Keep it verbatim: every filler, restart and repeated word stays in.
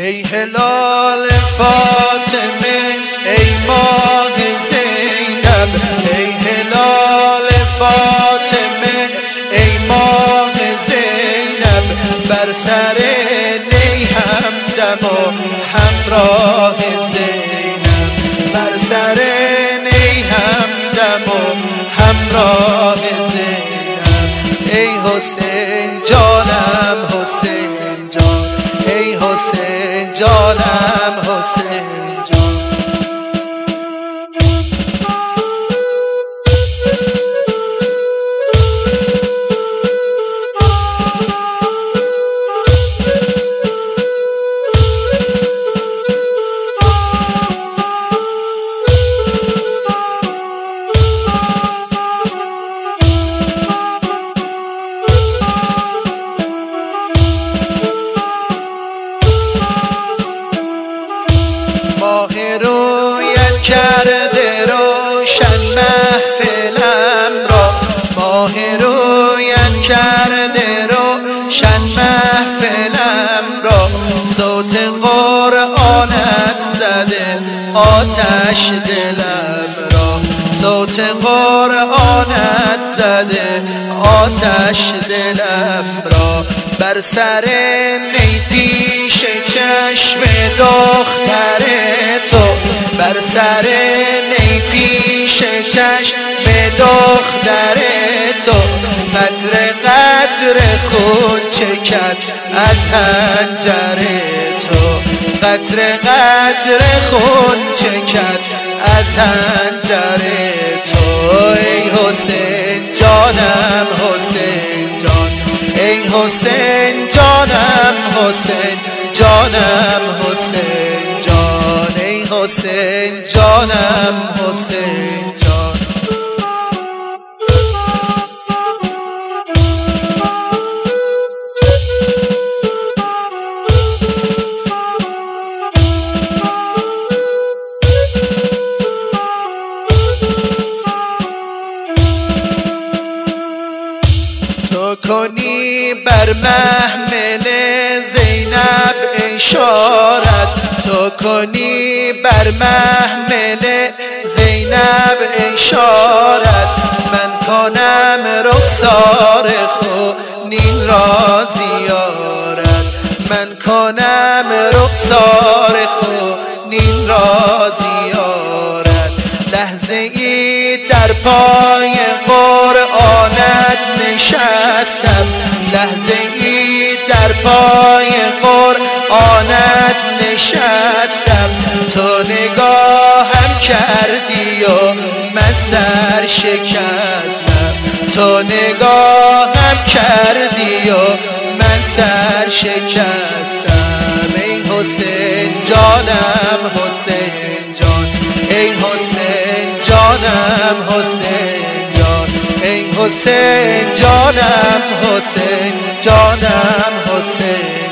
ای هلال فاطمه ای ماه زینب، ای هلال فاطمه ای ماه زینب، بر سر نی همدم و همراه زینب، بر سر نی همدم و همراه زینب. ای حسین جانم حسین جان، ای حسین جانم حسین جان. ماه رویت کرده روشن محفلم را، ماه رویت کرده روشن محفلم را، صوت قرآنت زده آتش دلم را، صوت قرآنت زده آتش دلم را. بر سر نی پیش چشم دختر تو، بر سر نی پیش چشم دختر تو، قطره قطره خون چکد از حنجر تو، قطره قطره خون چکد از حنجر تو. ای حسین جانم حسین جان، ای حسین جانم حسین جانم حسین جان، ای حسین جانم حسین جان. تو کنی بر محمل زینب اشارت، تو کنی بر محمل زینب اشارت، من کنم رخسار خونین را زیارت، من کنم رخسار خونین را زیارت. لحظه ای در پای قرآنت نشستم، لحظه ای در پای قرآنت نشستم، تو نگاهم کردی و من سر شکستم، تو نگاهم کردی و من سر شکستم. ای حسین جانم حسین جان، ای حسین جانم حسین جان، ای حسین جانم حسین جانم حسین